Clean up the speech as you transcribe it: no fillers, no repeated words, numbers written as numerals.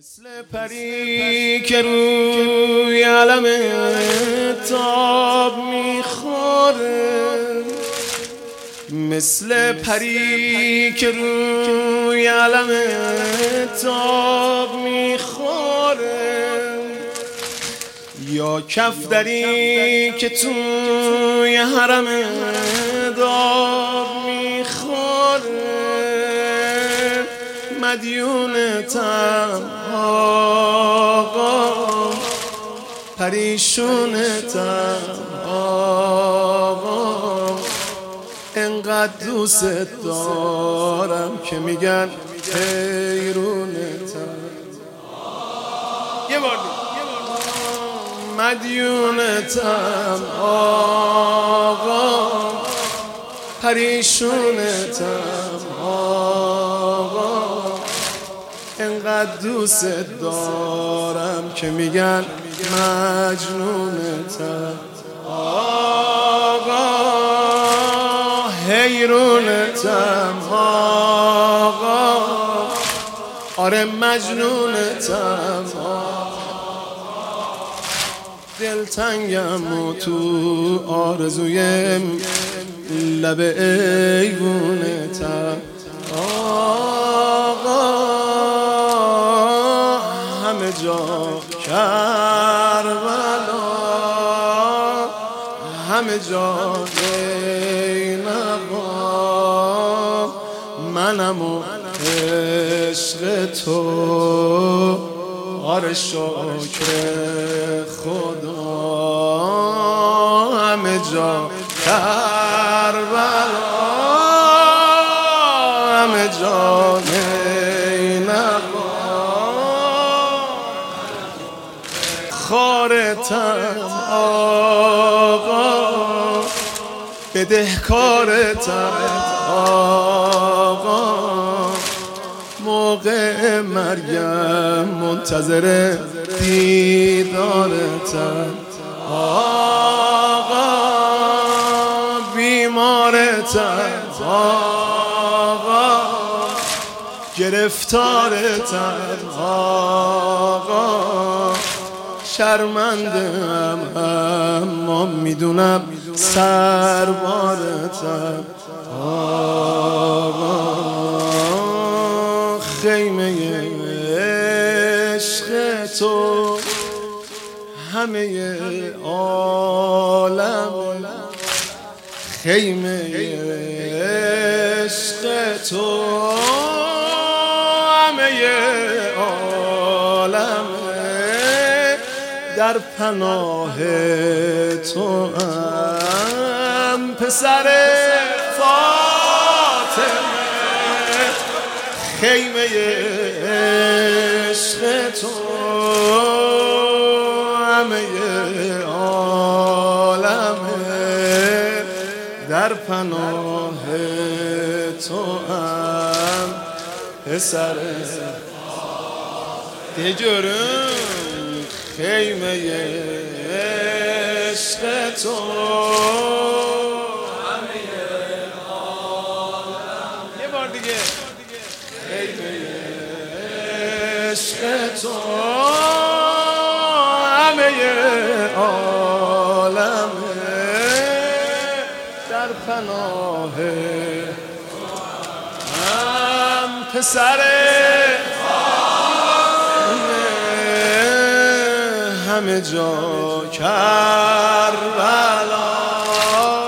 مثل پری که روی علم تاب میخوره، مثل پری که روی علم تاب میخوره، یا کفتری که توی حرم داب میخوره، مدیونتم آقا، پریشونتم آقا، انقدر دوست دارم که میگن حیرونتم. یه بار مدیونتم آقا، پریشونتم آقا، انقدر دوست دارم که میگن مجنونتم آقا، حیرونتم آقا، آره مجنونتم آقا، دلتنگم و تو آرزوی لب ایوونتم آقا، همه جا کربلا، همه جا زینبا، منم و عشق تو، آره شکر خدا، همه جا کربلا، همه جا زینبا، خارتم آقا، بدهکارتم آقا، موقع مرگم منتظر دیدارتم آقا، بیمارتم آقا، گرفتارتم آقا، شرمنده‌ام اما میدونم سربارتم آقا، خیمه عشق تو همه عالم، خیمه عشق تو همه عالم، در پناه تو ام پسر فاطمه، خیمه عشق تو همه عالم، در پناه تو ام پسر دجرم، خیمه عشق تو همه عالم، یه بار دیگه، خیمه عشق تو همه عالم، در پناه هم پسر همه جا کربلا.